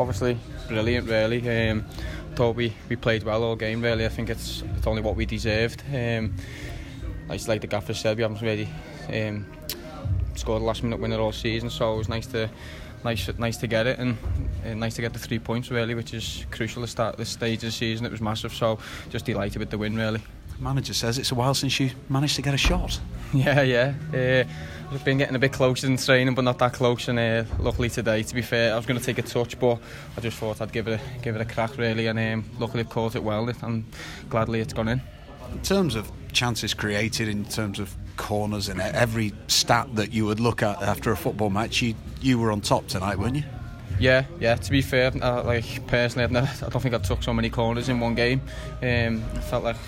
obviously brilliant really. Thought we played well all game really. I think it's only what we deserved. Like the gaffer said, we haven't really scored a last minute winner all season, so it was nice to get it, and nice to get the 3 points really, which is crucial to start this stage of the season. It was massive, so just delighted with the win really. The manager says it's a while since you managed to get a shot. Yeah. I've been getting a bit closer in training, but not that close. And luckily today, to be fair, I was going to take a touch, but I just thought I'd give it a crack really. And luckily I've caught it well, and gladly it's gone in. In terms of chances created, in terms of corners and every stat that you would look at after a football match, you were on top tonight, weren't you? Yeah. To be fair, personally, I don't think I took so many corners in one game. I felt like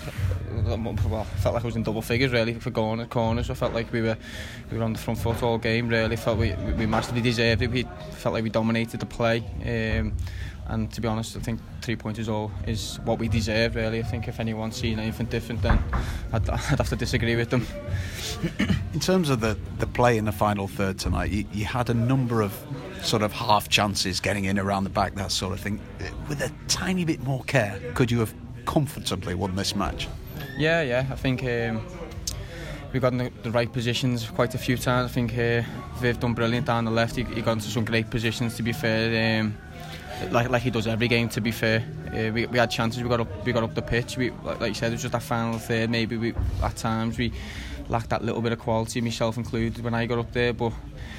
I was in double figures really for corners. I felt like we were on the front foot all game really. Felt we massively deserved it. We felt like we dominated the play. And to be honest, I think 3 points is what we deserve really. I think if anyone's seen anything different, then I'd have to disagree with them. In terms of the play in the final third tonight, you had a number of sort of half chances getting in around the back, that sort of thing. With a tiny bit more care, could you have comfortably won this match? Yeah. I think we got in the right positions quite a few times. I think Viv done brilliant down the left. He got into some great positions, to be fair. Like he does every game, to be fair. We had chances. We got up the pitch. Like you said, it was just that final third. Maybe at times we lacked that little bit of quality, myself included, when I got up there. But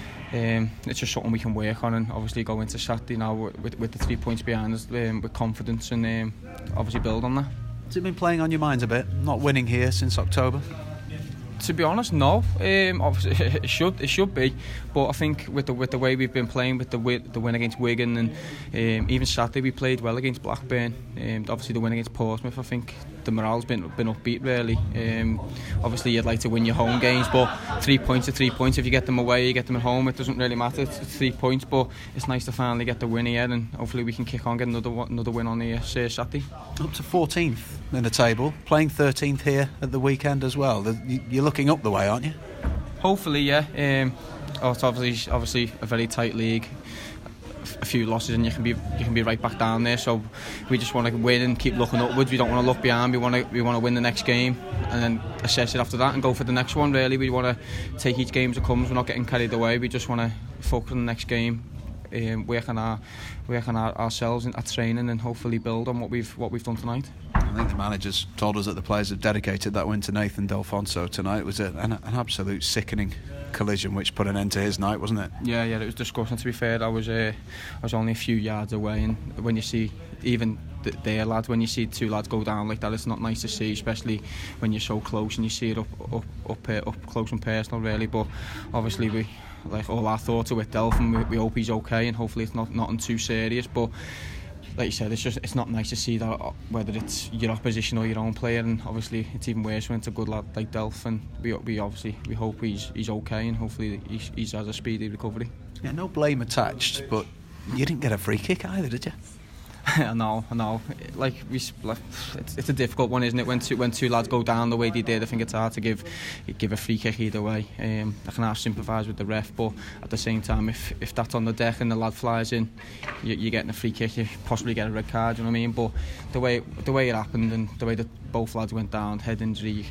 it's just something we can work on, and obviously go into Saturday now with the 3 points behind us, with confidence, and obviously build on that. Has it been playing on your minds a bit, not winning here since October? To be honest, no. Obviously, it should be, but I think with the way we've been playing, with the win against Wigan, and even Saturday we played well against Blackburn. Obviously the win against Portsmouth, I think the morale's been upbeat really. Obviously you'd like to win your home games, but 3 points are 3 points. If you get them away, you get them at home, it doesn't really matter. It's 3 points, but it's nice to finally get the win here, and hopefully we can kick on, get another win on the Saturday. Up to 14th in the table, playing 13th here at the weekend as well. You're looking up the way, aren't you? Hopefully, yeah. It's obviously a very tight league. A few losses and you can be right back down there. So we just want to win and keep looking upwards. We don't want to look behind. We want to win the next game and then assess it after that and go for the next one. Really, we want to take each game as it comes. We're not getting carried away. We just want to focus on the next game, work on ourselves at training, and hopefully build on what we've done tonight. I think the manager's told us that the players have dedicated that win to Nathan Delfonso tonight. It was an absolute sickening collision which put an end to his night, wasn't it? Yeah, it was disgusting, to be fair. I was only a few yards away, and when you see even their lads, when you see two lads go down like that, it's not nice to see, especially when you're so close and you see it up close and personal really. But obviously we, like, all our thoughts are with Delph, and we hope he's okay, and hopefully it's nothing too serious. But like you said, it's not nice to see that, whether it's your opposition or your own player, and obviously it's even worse when it's a good lad like Delph, and we hope he's okay, and hopefully he has a speedy recovery. Yeah, no blame attached, but you didn't get a free kick either, did you? I know. Like it's a difficult one, isn't it? When two lads go down the way they did, I think it's hard to give a free kick either way. I can half sympathise with the ref, but at the same time, if that's on the deck and the lad flies in, you're getting a free kick. You possibly get a red card. You know what I mean? But the way it happened and the way that both lads went down, head injury, you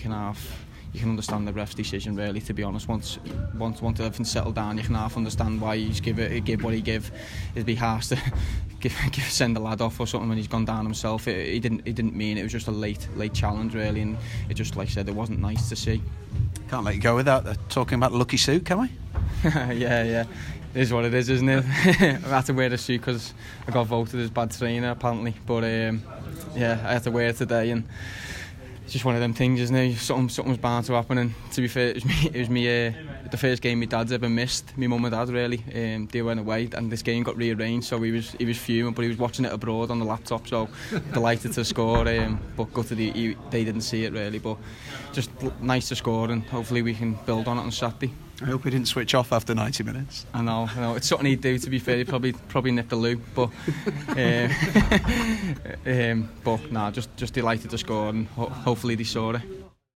can understand the ref's decision, really, to be honest. Once everything's settled down, you can half understand why he's give what he give. It'd be harsh to send the lad off or something when he's gone down himself. He didn't mean it. It was just a late challenge, really, and it just, like I said, it wasn't nice to see. Can't let you go without talking about the lucky suit, can we? Yeah. It is what it is, isn't it? I had to wear the suit because I got voted as bad trainer, apparently. But yeah, I had to wear it today, and it's just one of them things, isn't it? Something's bound to happen. And to be fair, it was me the first game my dad's ever missed. My mum and dad, really. They went away, and this game got rearranged, so he was fuming, but he was watching it abroad on the laptop, so delighted to score. But they didn't see it, really. But just nice to score, and hopefully we can build on it on Saturday. I hope he didn't switch off after 90 minutes. I know. It's something he'd do, to be fair. He'd probably nip the loo. But but nah, just delighted to score, and hopefully they saw it.